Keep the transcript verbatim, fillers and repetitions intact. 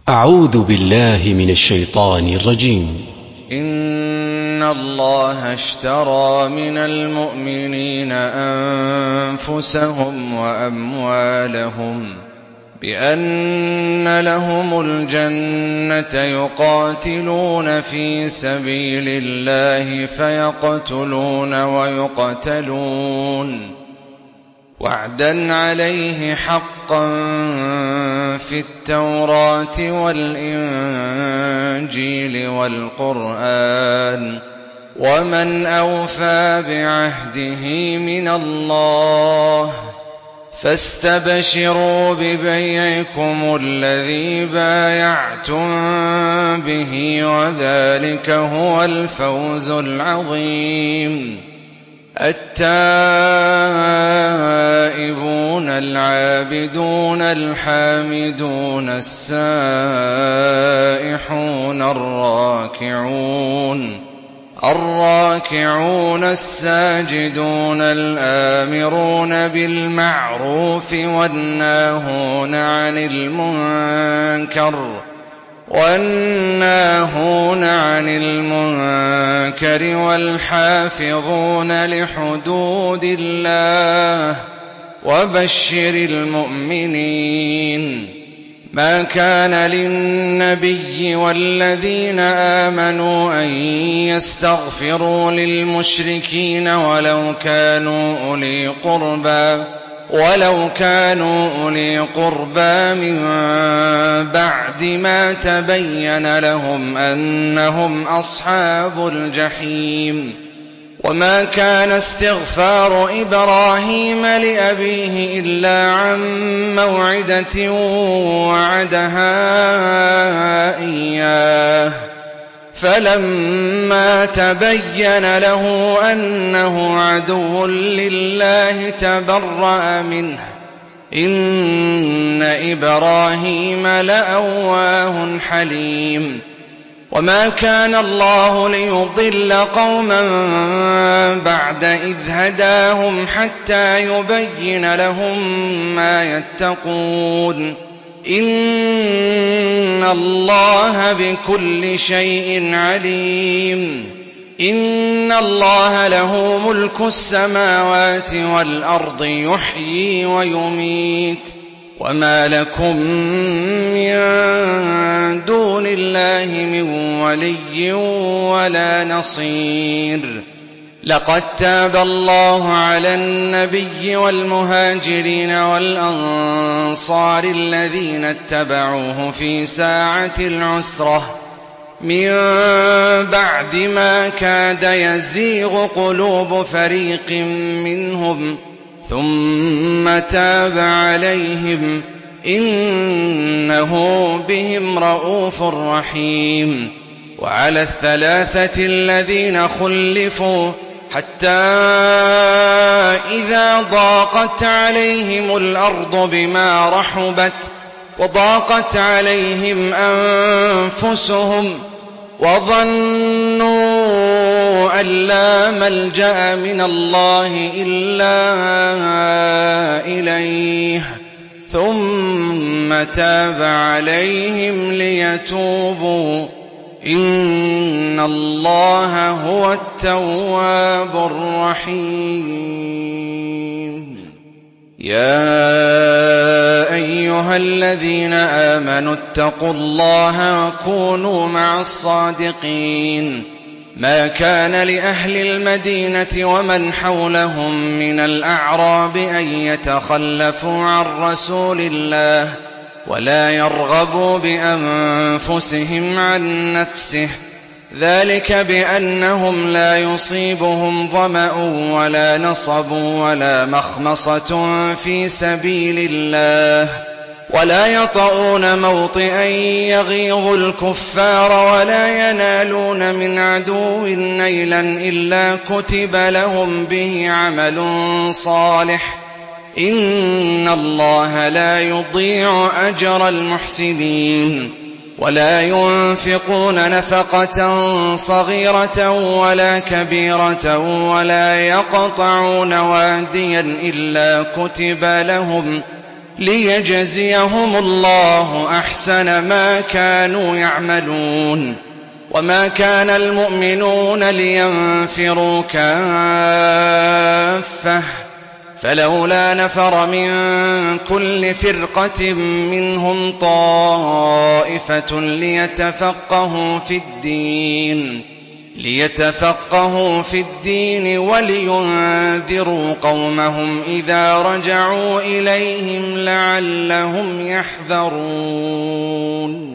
أعوذ بالله من الشيطان الرجيم. إن الله اشترى من المؤمنين أنفسهم وأموالهم بأن لهم الجنة يقاتلون في سبيل الله فيقتلون ويقتلون وعدا عليه حقا في التوراة والإنجيل والقرآن ومن أوفى بعهده من الله فاستبشروا ببيعكم الذي بايعتم به وذلك هو الفوز العظيم. التائبون العابدون الحامدون السائحون الراكعون الراكعون الساجدون الآمرون بالمعروف والناهون عن المنكر والناهون عن المنكر والحافظون لحدود الله وبشر المؤمنين. ما كان للنبي والذين آمنوا أن يستغفروا للمشركين ولو كانوا أولي قربى ولو كانوا أولي قربى من بعد ما تبين لهم أنهم أصحاب الجحيم. وما كان استغفار إبراهيم لأبيه إلا عن موعدة وعدها إياه فلما تبين له أنه عدو لله تبرأ منه إن إبراهيم لأواه حليم. وما كان الله ليضل قوما بعد إذ هداهم حتى يبين لهم ما يتقون إن الله بكل شيء عليم. إن الله له ملك السماوات والأرض يحيي ويميت وما لكم من دون الله من ولي ولا نصير. لقد تاب الله على النبي والمهاجرين والأنصار الذين اتبعوه في ساعة العسرة من بعد ما كاد يزيغ قلوب فريق منهم ثم تاب عليهم إنه بهم رءوف رحيم. وعلى الثلاثة الذين خلفوا حتى إذا ضاقت عليهم الأرض بما رحبت وضاقت عليهم أنفسهم وظنوا أن لا ملجأ من الله إلا إليه ثم تاب عليهم ليتوبوا إن الله هو التواب الرحيم. يا أيها الذين آمنوا اتقوا الله وكونوا مع الصادقين. ما كان لأهل المدينة ومن حولهم من الأعراب أن يتخلفوا عن رسول الله ولا يرغبوا بأنفسهم عن نفسه ذلك بأنهم لا يصيبهم ظمأ ولا نصب ولا مخمصة في سبيل الله ولا يطؤون موطئا يغيظ الكفار ولا ينالون من عدو نيلا إلا كتب لهم به عمل صالح إن الله لا يضيع أجر المحسنين. ولا ينفقون نفقة صغيرة ولا كبيرة ولا يقطعون واديا إلا كتب لهم ليجزيهم الله أحسن ما كانوا يعملون. وما كان المؤمنون لينفروا كافة فلولا نفر من كل فرقة منهم طائفة ليتفقهوا في الدين ليتفقهوا في الدين ولينذروا قومهم إذا رجعوا إليهم لعلهم يحذرون.